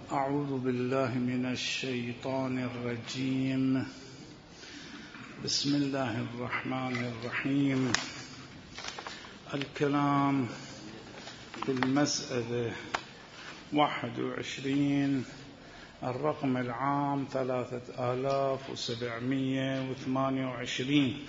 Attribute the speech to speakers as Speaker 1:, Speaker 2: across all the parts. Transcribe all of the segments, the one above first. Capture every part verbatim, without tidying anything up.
Speaker 1: أعوذ بالله من الشيطان الرجيم. بسم الله الرحمن الرحيم. الكلام في المسألة واحد وعشرين، الرقم العام ثلاثة آلاف وسبعمائة وثمانية وعشرين.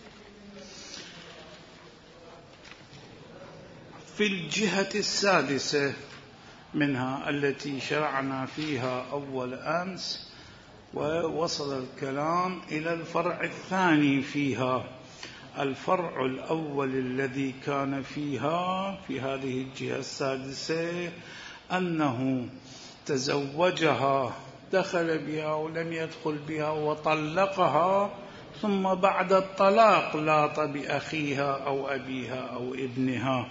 Speaker 1: في الجهة السادسة منها التي شرعنا فيها أول أمس، ووصل الكلام إلى الفرع الثاني فيها. الفرع الأول الذي كان فيها في هذه الجهة السادسة أنه تزوجها، دخل بها ولم يدخل بها وطلقها، ثم بعد الطلاق لاط بأخيها أو أبيها أو ابنها.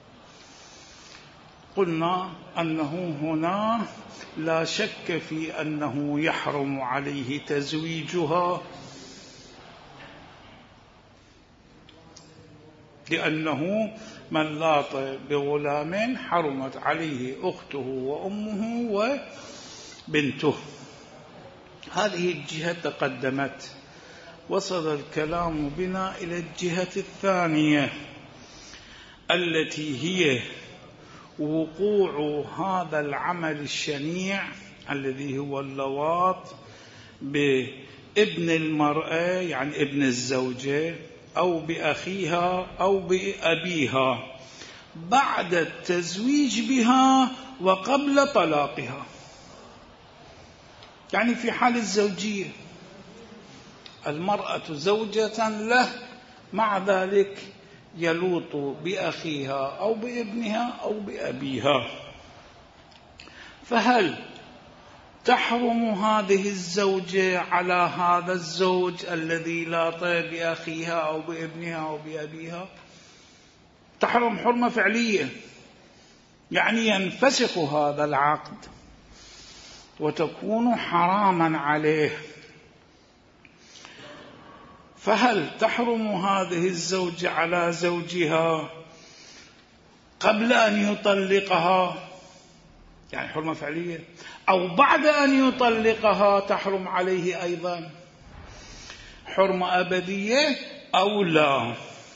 Speaker 1: قلنا أنه هنا لا شك في أنه يحرم عليه تزويجها، لأنه من لاط بغلام حرمت عليه أخته وأمه وبنته. هذه الجهة تقدمت. وصل الكلام بنا إلى الجهة الثانية التي هي وقوع هذا العمل الشنيع الذي هو اللواط بابن المرأة، يعني ابن الزوجة، أو بأخيها أو بأبيها، بعد التزويج بها وقبل طلاقها. يعني في حال الزوجية المرأة زوجة له، مع ذلك يلوط بأخيها أو بابنها أو بأبيها، فهل تحرم هذه الزوجة على هذا الزوج الذي لاط بأخيها أو بابنها أو بأبيها؟ تحرم حرمة فعلية، يعني ينفسخ هذا العقد وتكون حراما عليه. فهل تحرم هذه الزوجة على زوجها قبل أن يطلقها، يعني حرمة فعلية، أو بعد أن يطلقها تحرم عليه أيضا حرمة أبدية أو لا؟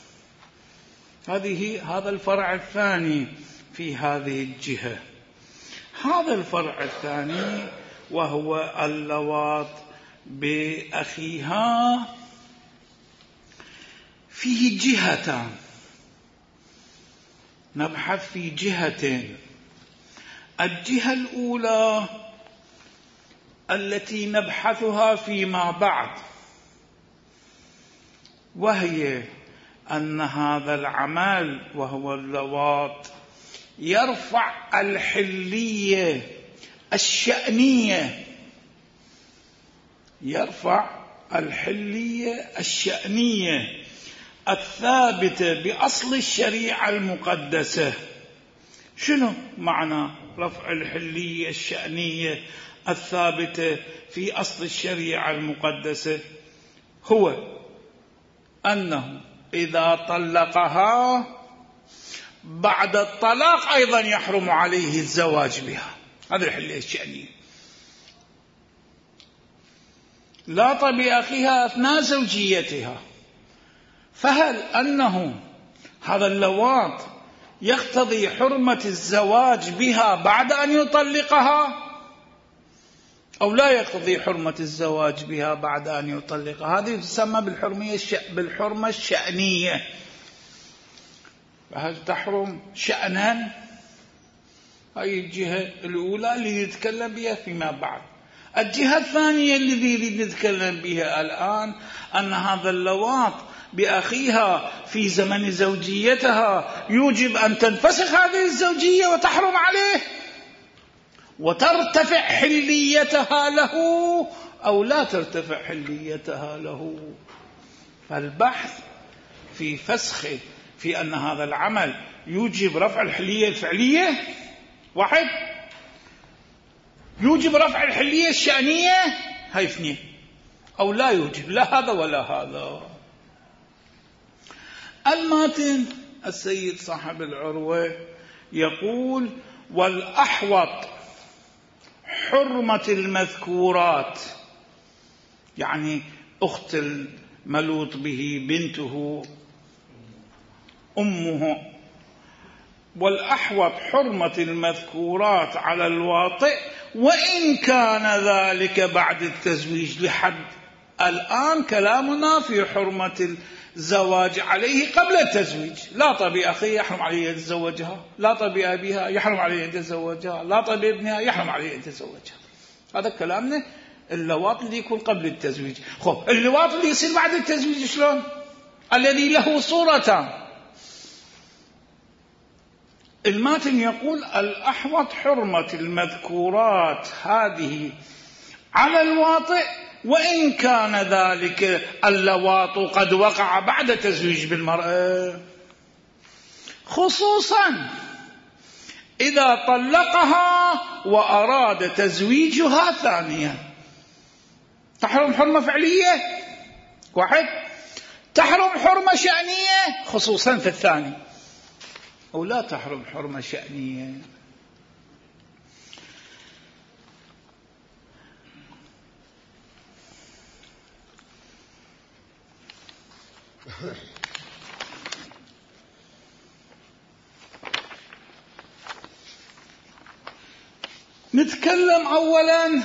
Speaker 1: هذه هذا الفرع الثاني في هذه الجهة. هذا الفرع الثاني وهو اللواط بأخيها فيه جهتان، نبحث في جهتين. الجهة الأولى التي نبحثها فيما بعد، وهي أن هذا العمل وهو اللواط يرفع الحلية الشأنية، يرفع الحلية الشأنية الثابتة بأصل الشريعة المقدسة. شنو معنى رفع الحلية الشأنية الثابتة في أصل الشريعة المقدسة؟ هو أنه إذا طلقها بعد الطلاق أيضا يحرم عليه الزواج بها. هذه الحلية الشأنية. لاط بأخيها أثناء زوجيتها، فهل أنه هذا اللواط يقتضي حرمة الزواج بها بعد أن يطلقها، أو لا يقتضي حرمة الزواج بها بعد أن يطلقها؟ هذه تسمى بالحرمية بالحرمة الشأنية. فهل تحرم شأنا؟ هذه الجهة الأولى اللي نتكلم بها فيما بعد. الجهة الثانية التي نتكلم بها الآن أن هذا اللواط بأخيها في زمن زوجيتها يوجب أن تنفسخ هذه الزوجية وتحرم عليه وترتفع حليتها له، أو لا ترتفع حليتها له. فالبحث في فسخ في أن هذا العمل يوجب رفع الحلية الفعلية واحد، يوجب رفع الحلية الشأنية هاي اثنين، أو لا يوجب لا هذا ولا هذا. الماتن السيد صاحب العروة يقول: والأحوط حرمة المذكورات، يعني أخت الملوط به، بنته، أمه. والأحوط حرمة المذكورات على الواطئ وإن كان ذلك بعد التزويج. لحد الآن كلامنا في حرمة الزواج عليه قبل التزويج. لا طبي أخيه يحرم عليه أن يتزوجها، لا طبي أبيها يحرم عليه أن يتزوجها، لا طبي ابنها يحرم عليه أن يتزوجها. هذا كلامنا اللواط اللي يكون قبل التزويج. خب اللواط اللي يصير بعد التزويج شلون؟ الذي له صورتان. الماتن يقول الأحوط حرمة المذكورات هذه على الواطئ وإن كان ذلك اللواط قد وقع بعد تزويج بالمرأة، خصوصا إذا طلقها وأراد تزويجها ثانيا. تحرم حرمة فعلية واحد، تحرم حرمة شأنية خصوصا في الثاني، أو لا تحرم حرمة شأنية. نتكلم أولا،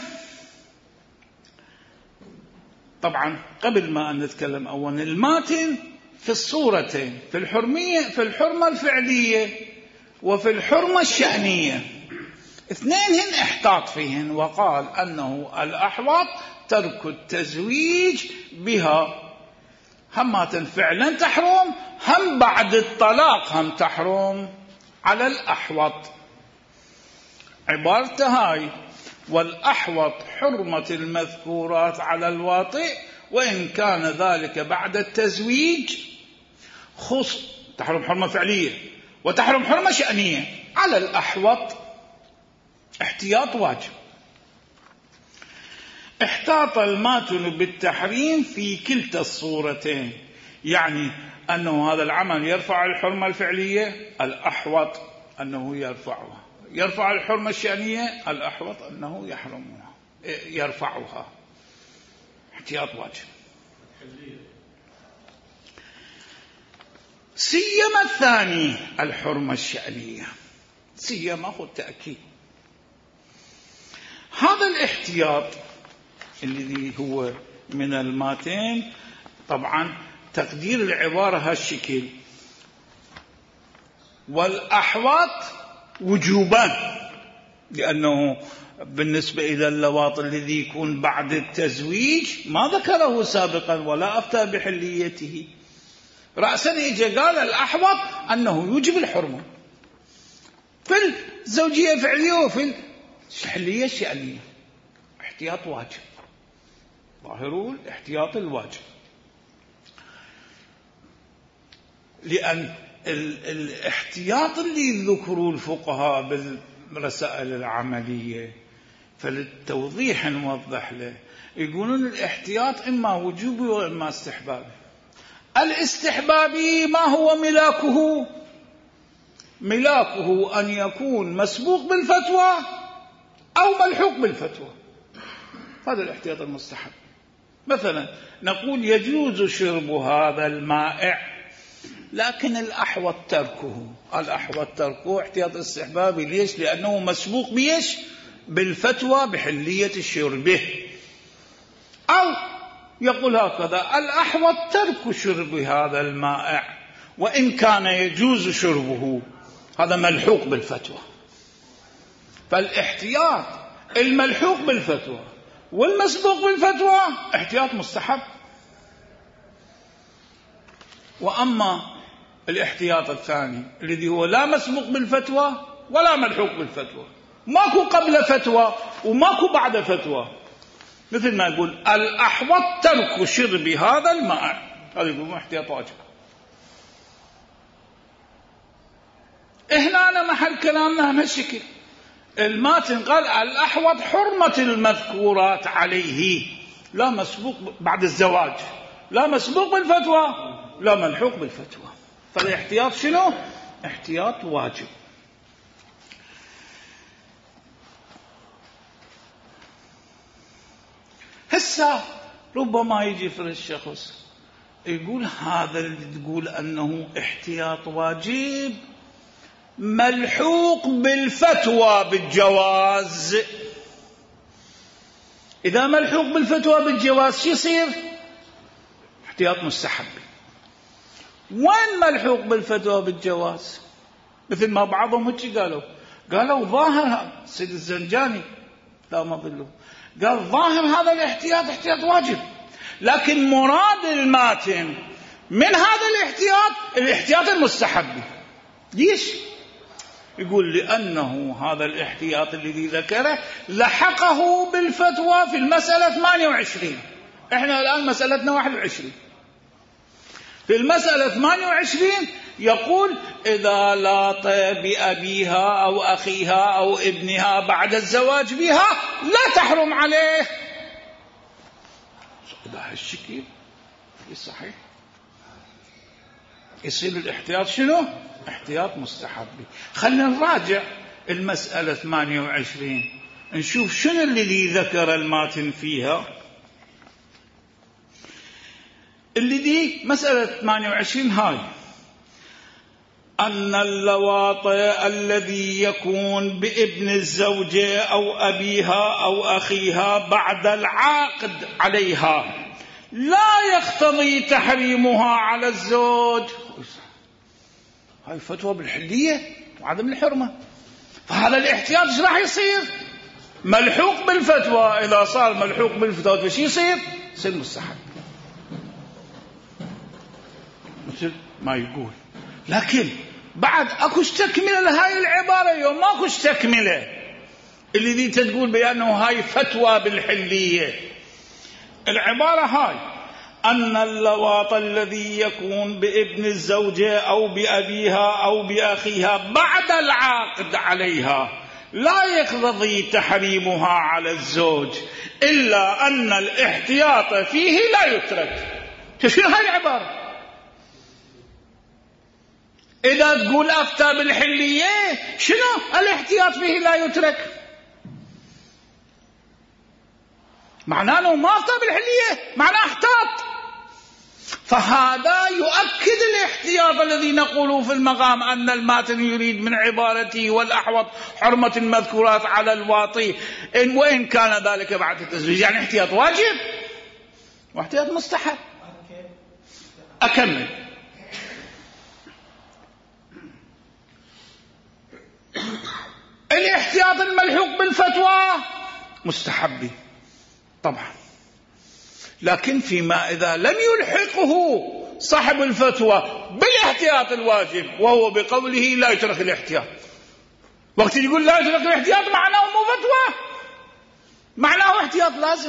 Speaker 1: طبعا قبل ما أن نتكلم أولا الماتن في الصورتين، في الحرمية، في الحرمة الفعلية وفي الحرمة الشأنية، اثنينهن احتاط فيهن، وقال أنه الأحوط ترك التزويج بها، هم فعلا تحرم، هم بعد الطلاق هم تحرم على الأحوط. عبارته هاي: والأحوط حرمة المذكورات على الواطئ وإن كان ذلك بعد التزويج، خص تحرم حرمة فعلية وتحرم حرمة شأنية على الأحوط. احتياط واجب. احتاط الماتن بالتحريم في كلتا الصورتين، يعني أنه هذا العمل يرفع الحرمة الفعلية، الأحوط أنه يرفعها، يرفع الحرمة الشأنية، الأحوط أنه يحرمها يرفعها. احتياط واجب. سيما الثاني الحرمة الشأنية، سيما هو التأكيد. هذا الاحتياط الذي هو من الماتين، طبعا تقدير العبارة هالشكل: والأحوط وجوبا، لأنه بالنسبة إلى اللواط الذي يكون بعد التزويج ما ذكره سابقا ولا أفتى بحليته، رأسا إجا قال الأحوط أنه يوجب الحرمة في الزوجية الفعلية وفي الحلية الشأنية. احتياط واجب، ظاهروا الاحتياط الواجب، لأن الاحتياط اللي ذكروا الفقهاء بالرسائل العملية فللتوضيح نوضح له، يقولون الاحتياط إما وجوبي وإما استحبابي. الاستحبابي ما هو ملاكه؟ ملاكه أن يكون مسبوق بالفتوى أو ملحوق بالفتوى، هذا الاحتياط المستحب. مثلا نقول يجوز شرب هذا المائع لكن الأحوط تركه، الأحوط تركه احتياط استحبابي. ليش؟ لأنه مسبوق بيش بالفتوى بحلية شربه. أو يقول هكذا: الأحوط ترك شرب هذا المائع وإن كان يجوز شربه، هذا ملحوق بالفتوى. فالاحتياط الملحوق بالفتوى والمسبوق بالفتوى احتياط مستحب. وأما الاحتياط الثاني الذي هو لا مسبوق بالفتوى ولا ملحوق بالفتوى، ماكو قبل فتوى وماكو بعد فتوى، مثل ما يقول الأحوط ترك شرب هذا الماء، هذا يقول احتياط واجب. هنا أنا محل كلامنا بهالشكل. الماتن قال الأحوط حرمة المذكورات عليه، لا مسبوق بعد الزواج، لا مسبوق بالفتوى لا ملحوق بالفتوى. فالاحتياط شنو؟ احتياط واجب. هسه ربما يجي في الشخص يقول هذا اللي تقول أنه احتياط واجب ملحوق بالفتوى بالجواز. إذا ملحوق بالفتوى بالجواز شو يصير؟ احتياط مستحب. وين ملحوق بالفتوى بالجواز؟ مثل ما بعضهم هيك قالوا قالوا ظاهر السيد الزنجاني لا ما ظله قال ظاهر هذا الاحتياط احتياط واجب، لكن مراد الماتن من هذا الاحتياط الاحتياط المستحب. ليش؟ يقول لأنه هذا الاحتياط الذي ذكره لحقه بالفتوى في المسألة ثمانية وعشرين. احنا الآن مسألتنا واحد وعشرين. في المسألة ثمانية وعشرين يقول إذا لاط بأبيها أو أخيها أو ابنها بعد الزواج بها لا تحرم عليه. إذا هالشكل صحيح يصير الاحتياط شنو؟ احتياط مستحب. خلينا نراجع المسألة ثمانية وعشرين نشوف شنو الذي ذكر الماتن فيها. اللي دي مسألة ثمانية وعشرين هاي أن اللواط الذي يكون بابن الزوجة أو أبيها أو أخيها بعد العقد عليها لا يقتضي تحريمها على الزوج. هاي فتوى بالحلية وعدم الحرمة. فهذا الاحتياط ايش راح يصير؟ ملحوق بالفتوى. إذا صار ملحوق بالفتوى فشي يصير؟ يصير مستحب مثل ما يقول. لكن بعد اكوش تكمله لهاي العباره. يوم ماكوش تكمله اللي دي تقول بانه هاي فتوى بالحليه. العباره هاي ان اللواط الذي يكون بابن الزوجه او بابيها او باخيها بعد العقد عليها لا يقتضي تحريمها على الزوج الا ان الاحتياط فيه لا يترك. شنو هاي العباره؟ إذا تقول أفتى بالحلية شنو الاحتياط فيه لا يترك؟ معناه أنه ما أفتى بالحلية، معناه احتاط. فهذا يؤكد الاحتياط الذي نقوله في المقام أن الماتن يريد من عبارته والأحوط حرمة المذكورات على الواطي إن وإن كان ذلك بعد التزويج. يعني احتياط واجب واحتياط مستحب. أكمل. الاحتياط الملحوق بالفتوى مستحب طبعا، لكن فيما إذا لم يلحقه صاحب الفتوى بالاحتياط الواجب وهو بقوله لا يترك الاحتياط. وقت يقول لا يترك الاحتياط معناه مو فتوى، معناه احتياط لازم.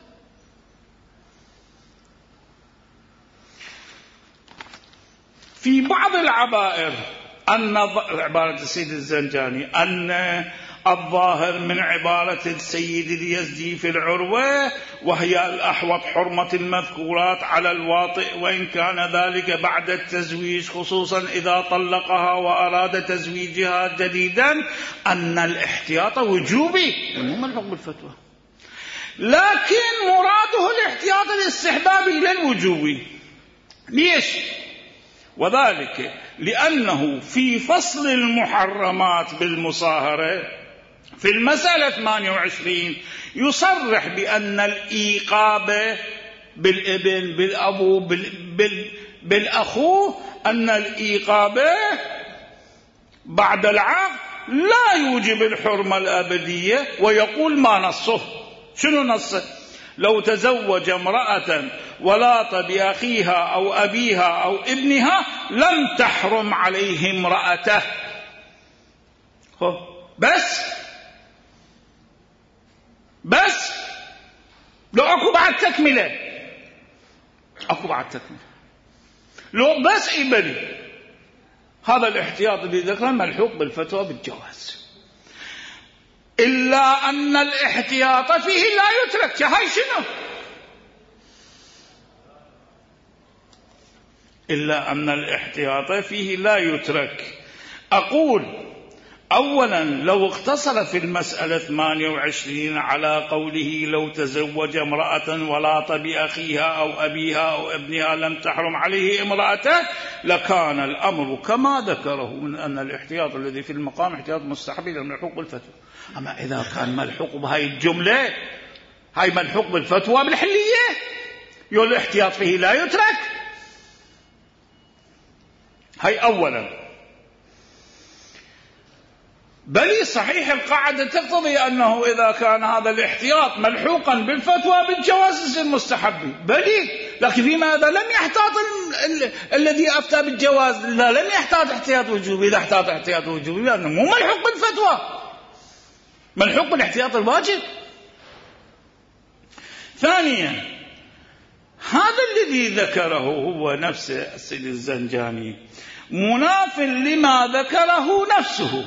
Speaker 1: في بعض العبائر أن عبارة السيد الزنجاني أن الظاهر من عبارة السيد اليزدي في العروة وهي الأحوط حرمة المذكورات على الواطئ وإن كان ذلك بعد التزويج خصوصا إذا طلقها وأراد تزويجها جديدا أن الاحتياط وجوبي مو ملحوق بالفتوى، لكن مراده الاحتياط الاستحبابي للوجوبي. ليش؟ وذلك لأنه في فصل المحرمات بالمصاهرة في المسألة ثمانية وعشرين يصرح بأن الإيقاب بالابن بالأبو بال بالأخو أن الإيقاب بعد العقد لا يوجب الحرمة الأبدية، ويقول ما نصه. شنو نصه؟ لو تزوج امرأة ولاط بأخيها أو أبيها أو ابنها لم تحرم عليه امرأته. بس بس لو أكو بعد تكملة، أكو بعد تكملة لو بس إبني هذا الاحتياط اللي ذكره ملحوق بالفتوى بالجواز، إلا أن الاحتياط فيه لا يترك. هاي شنو؟ إلا أن الاحتياط فيه لا يترك. أقول أولا لو اقتصر في المسألة ثمانية وعشرين على قوله لو تزوج امرأة ولاط بأخيها أو أبيها أو ابنها لم تحرم عليه امرأته لكان الأمر كما ذكره من أن الاحتياط الذي في المقام احتياط مستحب ملحوق بالفتوى. أما إذا كان ملحوق بهاي الجملة، هاي ملحوق بالفتوى بالحلية، يقول الاحتياط فيه لا يترك. هاي أولا. بل صحيح القاعدة تقتضي أنه إذا كان هذا الاحتياط ملحوقا بالفتوى بالجواز المستحب بل، لكن فيما إذا لم يحتاط ال ال الذي أفتى بالجواز، إذا لم يحتاط احتياط وجوبي، إذا احتاط احتياط وجوبي لأنه مو ملحوق بالفتوى، ملحوق بالاحتياط الواجب. ثانيا هذا الذي ذكره هو نفسه السيد الزنجاني مناف لما ذكره نفسه،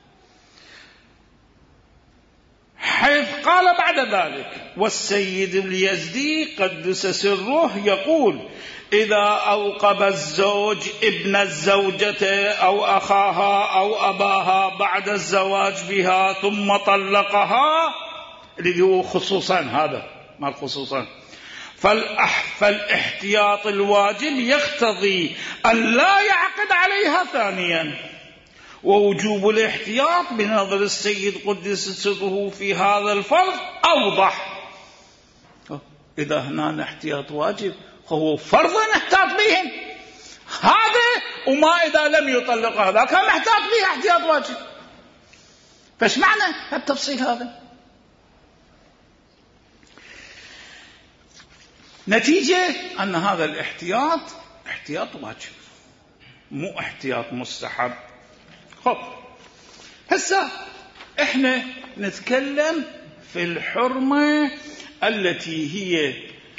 Speaker 1: حيث قال بعد ذلك والسيد اليزدي قدس سره يقول إذا أوقب الزوج ابن الزوجة أو أخاها أو أباها بعد الزواج بها ثم طلقها، اللي هو خصوصا هذا ما خصوصا، فالاحتياط الواجب يقتضي أن لا يعقد عليها ثانيا، ووجوب الاحتياط بنظر السيد قدس سره في هذا الفرض أوضح. إذا هنا احتياط واجب هو فرض نحتاط بهم هذا، وما إذا لم يطلق هذا كان نحتاط به احتياط واجب. فايش معنى التفصيل هذا؟ نتيجة أن هذا الاحتياط احتياط واجب مو احتياط مستحب. خب هسه احنا نتكلم في الحرمة التي هي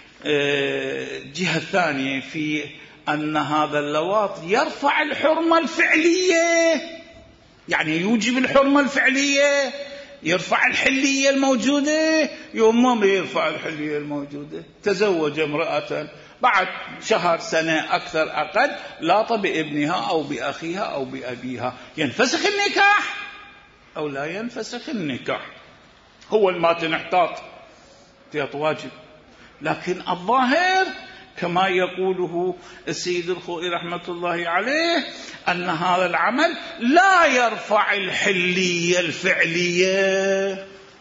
Speaker 1: جهة ثانية في أن هذا اللواط يرفع الحرمة الفعلية، يعني يوجب الحرمة الفعلية، يرفع الحلية الموجودة. يوم ما يرفع الحلية الموجودة تزوج امرأة بعد شهر سنة أكثر أقل لاط بابنها أو بأخيها أو بأبيها، ينفسخ النكاح أو لا ينفسخ النكاح؟ هو ما تنحتاط احتياط واجب. لكن الظاهر كما يقوله السيد الخوئي رحمة الله عليه أن هذا العمل لا يرفع الحلية الفعلية،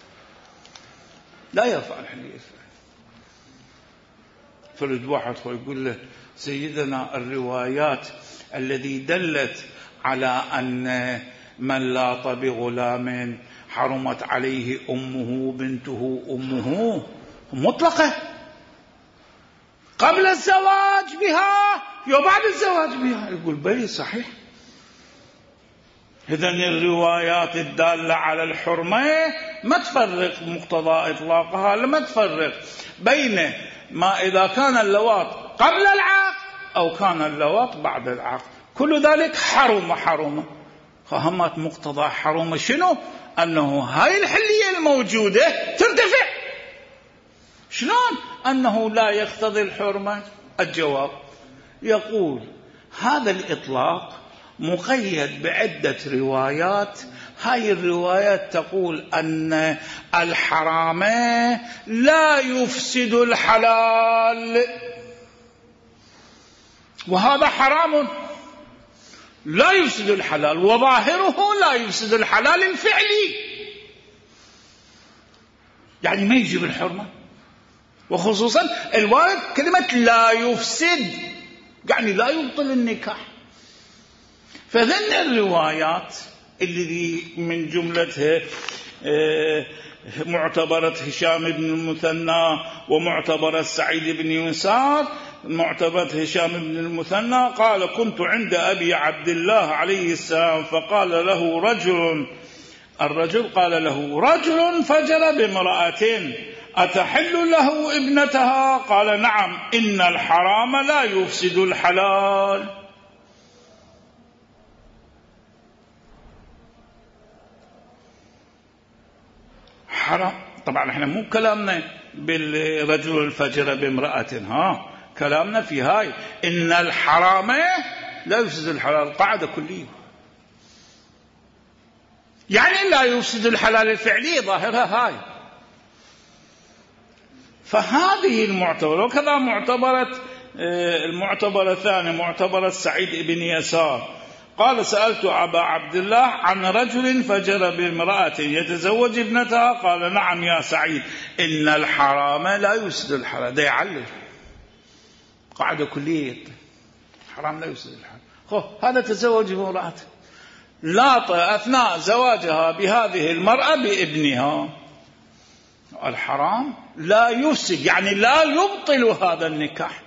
Speaker 1: لا يرفع الحلية الفعلية. فرد واحد يقول له سيدنا الروايات الذي دلت على أن من لاط بغلام حرمت عليه أمه بنته أمه مطلقة قبل الزواج بها وبعد الزواج بها. يقول بلي صحيح. إذن الروايات الدالة على الحرمة ما تفرق مقتضى إطلاقها، لما تفرق بين ما إذا كان اللواط قبل العقد أو كان اللواط بعد العقد، كل ذلك حرم حرم. فهمت مقتضى حرمة شنو؟ أنه هاي الحلية الموجودة ترتفع. شلون أنه لا يقتضي الحرمة؟ الجواب يقول هذا الإطلاق مقيد بعدة روايات. هاي الروايات تقول أن الحرام لا يفسد الحلال، وهذا حرام لا يفسد الحلال، وظاهره لا يفسد الحلال الفعلي، يعني ما يجب الحرمة. وخصوصا الوارد كلمة لا يفسد يعني لا يبطل النكاح. فذن الروايات اللي من جملتها معتبرة هشام بن المثنى ومعتبرة سعيد بن يسار. معتبرة هشام بن المثنى قال كنت عند أبي عبد الله عليه السلام فقال له رجل الرجل قال له رجل فجر بامرأة أتحل له ابنتها؟ قال نعم إن الحرام لا يفسد الحلال. حرام. طبعا احنا مو كلامنا بالرجل الفجر بامرأة، ها كلامنا في هاي إن الحرام لا يفسد الحلال، قاعدة كلية. يعني لا يفسد الحلال الفعلي، ظاهرها هاي. فهذه المعتبرة. وكذا معتبرة المعتبرة الثانية معتبرة سعيد بن يسار، قال سألت أبا عبد الله عن رجل فجر بامرأة يتزوج ابنتها، قال نعم يا سعيد إن الحرام لا يفسد الحلال. ده يعلل قاعدة كلية، حرام لا يفسد الحلال. خو هذا تزوج بامرأة، لاط أثناء زواجها بهذه المرأة بابنها، الحرام لا يفسد يعني لا يبطل هذا النكاح.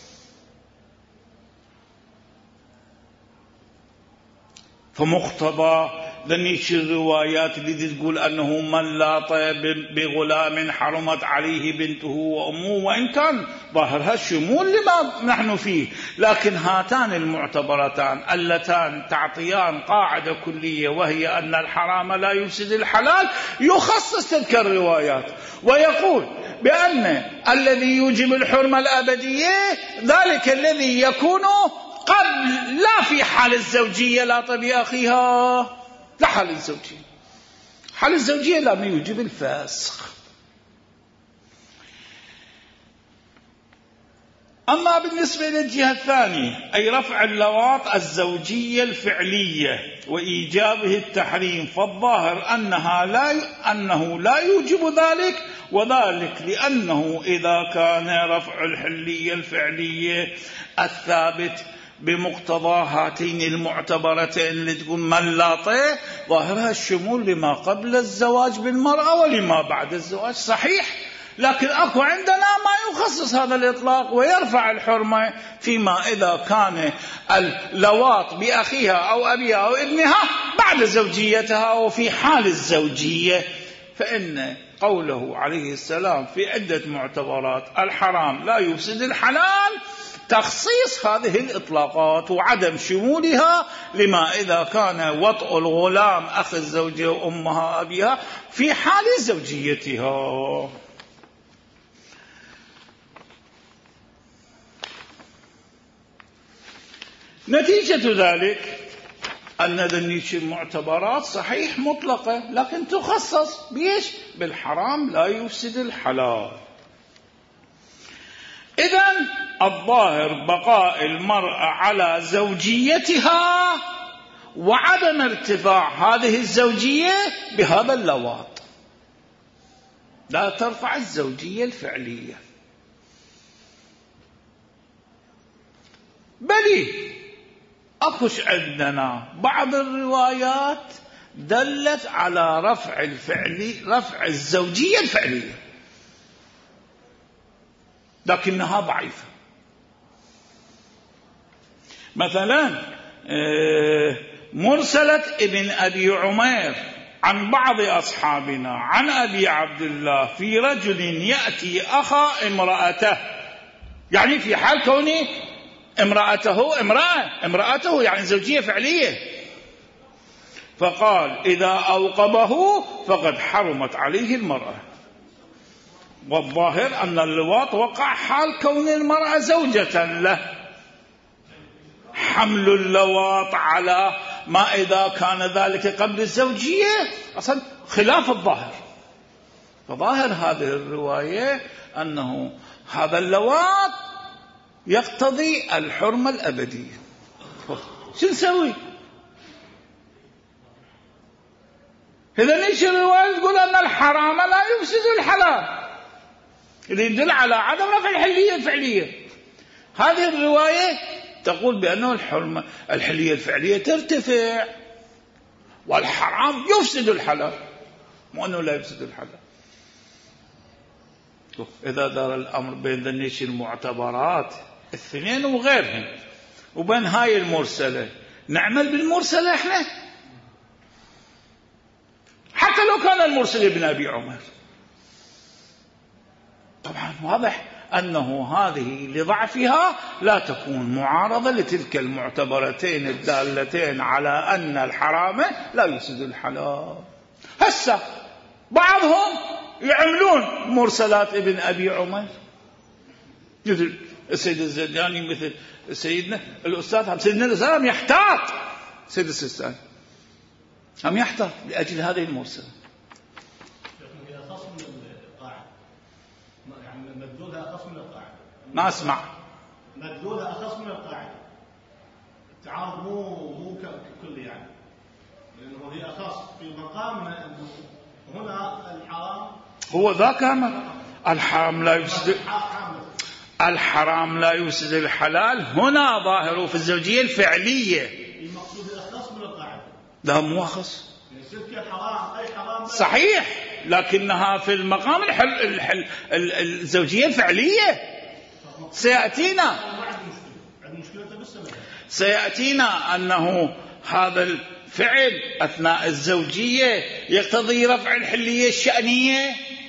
Speaker 1: فمقتضى ذنيش الروايات اللي تقول أنه من لاط بغلام حرمت عليه بنته وأمه، وإن كان ظاهرها الشمول لما نحن فيه، لكن هاتان المعتبرتان اللتان تعطيان قاعدة كلية وهي أن الحرام لا يفسد الحلال، يخصص تلك الروايات ويقول بأن الذي يوجب الحرمة الأبدية ذلك الذي يكون قبل لا في حال الزوجية لا طبي أخيها، لا حال الزوجية، حال الزوجية لا يوجب الفسخ. أما بالنسبة للجهة الثانية أي رفع اللواط الزوجية الفعلية وإيجابه التحريم، فالظاهر أنها لا أنه لا يوجب ذلك، وذلك لأنه إذا كان رفع الحلية الفعلية الثابت بمقتضى هاتين المعتبرتين اللي تقول من لاطه، ظاهرها الشمول لما قبل الزواج بالمرأة ولما بعد الزواج، صحيح، لكن أكو عندنا ما يخصص هذا الإطلاق ويرفع الحرمة فيما إذا كان اللواط بأخيها أو أبيها أو ابنها بعد زوجيتها أو في حال الزوجية. فإن قوله عليه السلام في عدة معتبرات الحرام لا يفسد الحلال تخصيص هذه الإطلاقات وعدم شمولها لما إذا كان وطء الغلام أخ الزوجة وأمها أبيها في حال زوجيتها. نتيجة ذلك أن ذنيش المعتبرات صحيح مطلقة، لكن تخصص بيش بالحرام لا يفسد الحلال. إذن الظاهر بقاء المرأة على زوجيتها وعدم ارتفاع هذه الزوجية بهذا اللواط، لا ترفع الزوجية الفعلية. بل أكش عندنا بعض الروايات دلت على رفع الفعلي رفع الزوجية الفعلية، لكنها ضعيفة. مثلا مرسلة ابن أبي عمير عن بعض أصحابنا عن أبي عبد الله في رجل يأتي أخا امرأته، يعني في حال كونه امرأته امرأة امرأته يعني زوجية فعلية، فقال إذا أوقبه فقد حرمت عليه المرأة. والظاهر أن اللواط وقع حال كون المرأة زوجة له، حمل اللواط على ما إذا كان ذلك قبل الزوجية أصلا خلاف الظاهر. فظاهر هذه الرواية أنه هذا اللواط يقتضي الحرمة الأبدية. شو نسوي؟ إذا ليش الرواية تقول أن الحرام لا يفسد الحلال، اللي يدل على عدم رفع الحلية الفعلية. هذه الرواية تقول بأنه الحرمة الحلية الفعلية ترتفع والحرام يفسد الحلال، مو أنه لا يفسد الحلال. إذا دار الأمر بين ذنيش المعتبرات الاثنين وغيرهم وبين هاي المرسلة، نعمل بالمرسلة احنا حتى لو كان المرسل ابن أبي عمر. طبعا واضح أنه هذه لضعفها لا تكون معارضة لتلك المعتبرتين الدالتين على أن الحرام لا يفسد الحلال. هسه بعضهم يعملون مرسلات ابن أبي عمر، مثل السيد الزيداني، مثل سيدنا الأستاذ سيدنا الإسلام يحتاط سيد السيستاني هم يحتاط لأجل هذه المرسلة.
Speaker 2: هي أخص من القاعدة، يعني مدلولها أخص من القاعدة.
Speaker 1: ما أسمع.
Speaker 2: مدلولها أخص من القاعدة. التعارض مو مو ككل يعني، لأنه هي أخص في مقام أنه هنا الحرام
Speaker 1: هو ذاك الحرام لا يفسد الحرام لا يفسد الحلال، هنا ظاهره في الزوجية الفعلية.
Speaker 2: المقصود الأخص من القاعدة.
Speaker 1: لا مو أخص.
Speaker 2: الحرام أي حرام
Speaker 1: صحيح، لكنها في المقام الحل الحل الزوجية الفعلية. سيأتينا سيأتينا أنه هذا الفعل أثناء الزوجية يقتضي رفع الحلية الشأنية.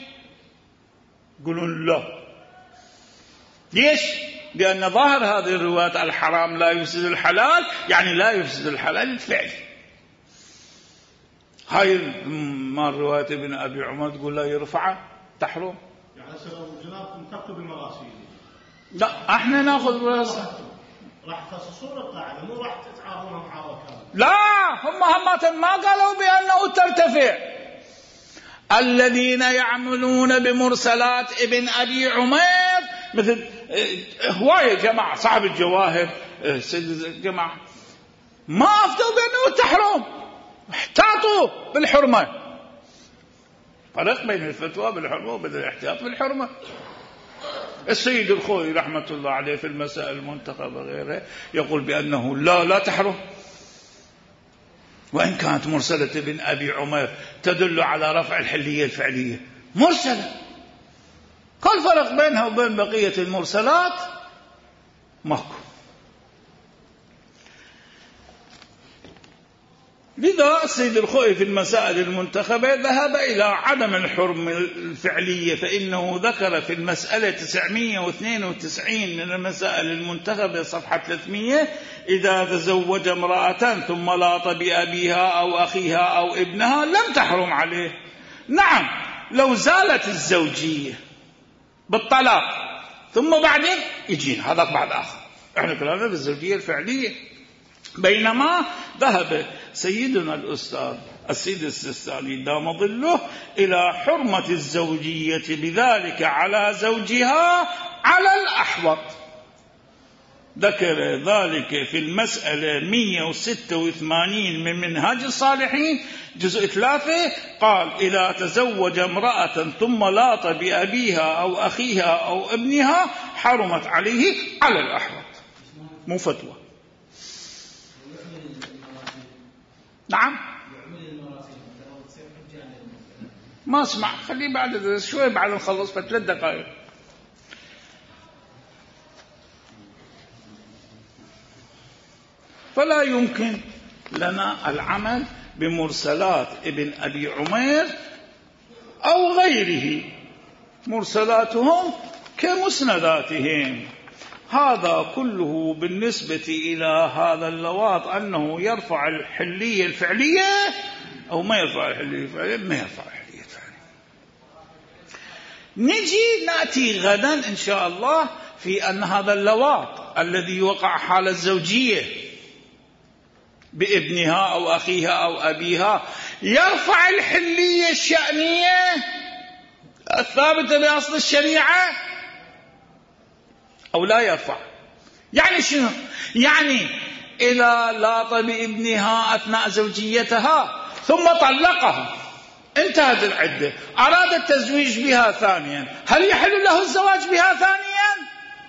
Speaker 1: يقولون لا. ليش؟ لأن ظاهر هذه الروايات الحرام لا يفسد الحلال، يعني لا يفسد الحلال الفعل. هاي ما رواية ابن أبي عمر تقول لا يرفع تحرم.
Speaker 2: يعني لو جنابكم تكتب المراسيل.
Speaker 1: لا احنا ناخذ مراسيل.
Speaker 2: راح تخصصون القاعدة، مو راح تتعاونون مع وكالة.
Speaker 1: لا هم هم ما قالوا بأنه ترتفع. الذين يعملون بمرسلات ابن أبي عمر مثل هواية جماعة صاحب الجواهر سيد الجماعة ما أفتوا بأنه تحرم، احتاطوا بالحرمة. فرق بين الفتوى بالحرمة وبين الاحتياط بالحرمة. السيد الخوي رحمة الله عليه في المسائل المنتخبة وغيره يقول بأنه لا لا تحرم، وإن كانت مرسلة ابن أبي عمر تدل على رفع الحلية الفعلية مرسلة. كل فرق بينها وبين بقية المرسلات ماكو. لذا السيد الخوئي في المسائل المنتخبة ذهب إلى عدم الحرم الفعلية، فإنه ذكر في المسألة تسعمائة واثنين وتسعين من المسائل المنتخبة صفحة ثلاثمائة: إذا تزوج امرأة ثم لاط بأبيها أو أخيها أو ابنها لم تحرم عليه. نعم لو زالت الزوجية بالطلاق ثم بعدين يجينا هذا بعد آخر، احنا كلامنا بالزوجية الفعلية. بينما ذهب سيدنا الأستاذ السيد السيستاني دام ظله إلى حرمة الزوجية بذلك على زوجها على الأحوط. ذكر ذلك في المسألة مئة وستة وثمانين من منهاج الصالحين جزء ثلاثة، قال: إذا تزوج امرأة ثم لاط بأبيها أو أخيها أو ابنها حرمت عليه على الأحوط. مو فتوى. نعم ما اسمع، خليه بعد شوي بعد نخلص بثلاث دقائق. فلا يمكن لنا العمل بمرسلات ابن أبي عمر أو غيره، مرسلاتهم كمسنداتهم. هذا كله بالنسبة إلى هذا اللواط أنه يرفع الحلية الفعلية أو ما يرفع الحلية الفعلية، ما يرفع الحلية الفعلية. نجي نأتي غدا إن شاء الله في أن هذا اللواط الذي وقع حال الزوجية بابنها أو أخيها أو أبيها يرفع الحلية الشأنية الثابتة بأصل الشريعة أو لا يرفع. يعني شنو؟ يعني إذا لاط بابنها أثناء زوجيتها ثم طلقها، انتهت العدة، أراد التزويج بها ثانيا، هل يحل له الزواج بها ثانيا؟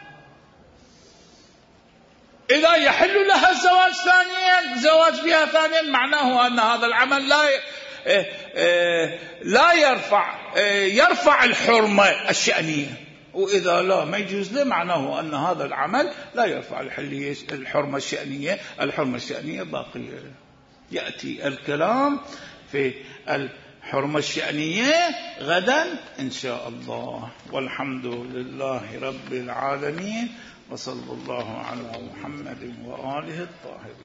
Speaker 1: إذا يحل لها الزواج ثانيا الزواج بها ثانيا معناه أن هذا العمل لا لا يرفع يرفع الحرمة الشأنية، وإذا لا ما يجوز له معناه أن هذا العمل لا يرفع الحرمة الشأنية. الحرمة الشأنية باقية. يأتي الكلام في الحرمة الشأنية غدا إن شاء الله، والحمد لله رب العالمين، وصلى الله على محمد وآله الطاهرين.